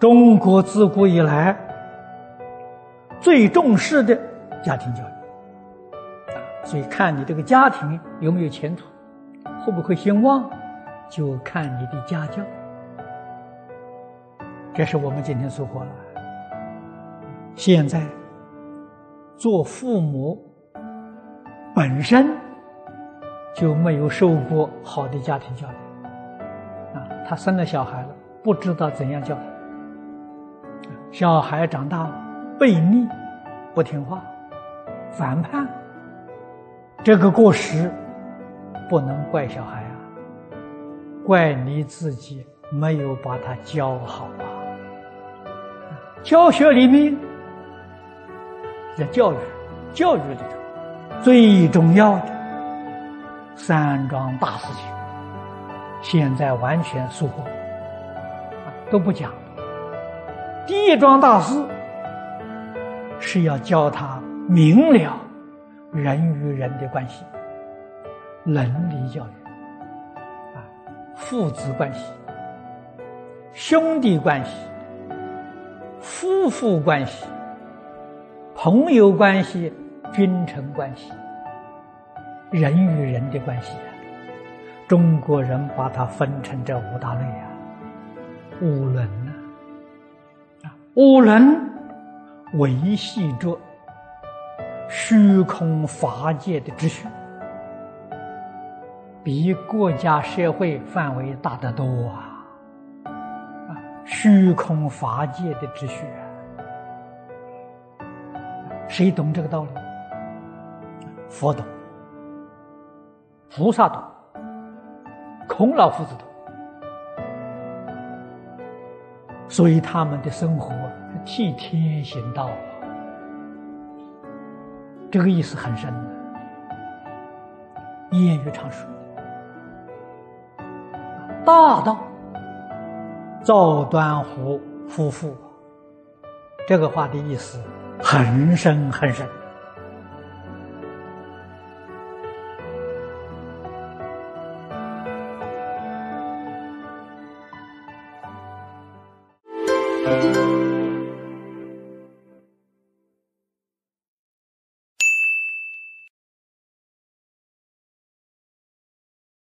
中国自古以来最重视的家庭教育，所以看你这个家庭有没有前途，会不会兴旺，就看你的家教。这是我们今天所说了。现在做父母本身就没有受过好的家庭教育，他生了小孩了，不知道怎样教他。小孩长大了，悖逆，不听话，反叛，这个过失不能怪小孩啊，怪你自己没有把他教好啊。教学里面，在教育里头最重要的三桩大事情，现在完全疏忽，都不讲。第一桩大事是要教他明了人与人的关系，伦理教育，父子关系、兄弟关系、夫妇关系、朋友关系、君臣关系，人与人的关系，中国人把它分成这五大类五伦五伦维系着虚空法界的秩序，比国家社会范围大得多虚空法界的秩序谁懂这个道理？佛懂，菩萨懂，孔老夫子懂，所以他们的生活替天行道这个意思很深的。谚语常说大道赵端虎夫妇，这个话的意思很深很深。